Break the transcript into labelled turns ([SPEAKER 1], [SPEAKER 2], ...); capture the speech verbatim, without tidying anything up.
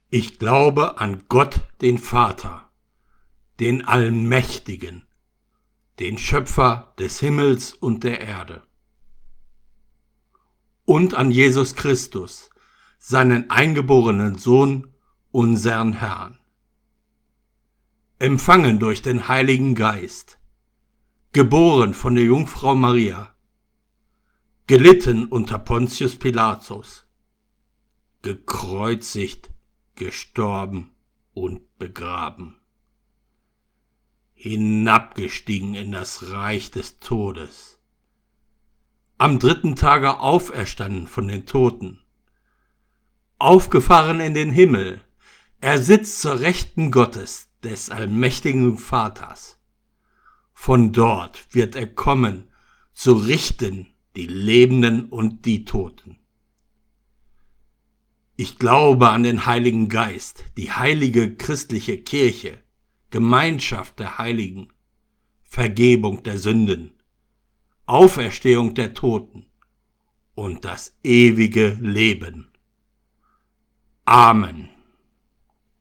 [SPEAKER 1] Ich glaube an Gott, den Vater, den Allmächtigen, den Schöpfer des Himmels und der Erde. Und an Jesus Christus, seinen eingeborenen Sohn, unseren Herrn. Empfangen durch den Heiligen Geist, geboren von der Jungfrau Maria, gelitten unter Pontius Pilatus, gekreuzigt, gestorben und begraben, hinabgestiegen in das Reich des Todes, am dritten Tage auferstanden von den Toten, aufgefahren in den Himmel, er sitzt zur Rechten Gottes, des allmächtigen Vaters. Von dort wird er kommen, zu richten die Lebenden und die Toten. Ich glaube an den Heiligen Geist, die heilige christliche Kirche, Gemeinschaft der Heiligen, Vergebung der Sünden, Auferstehung der Toten und das ewige Leben. Amen.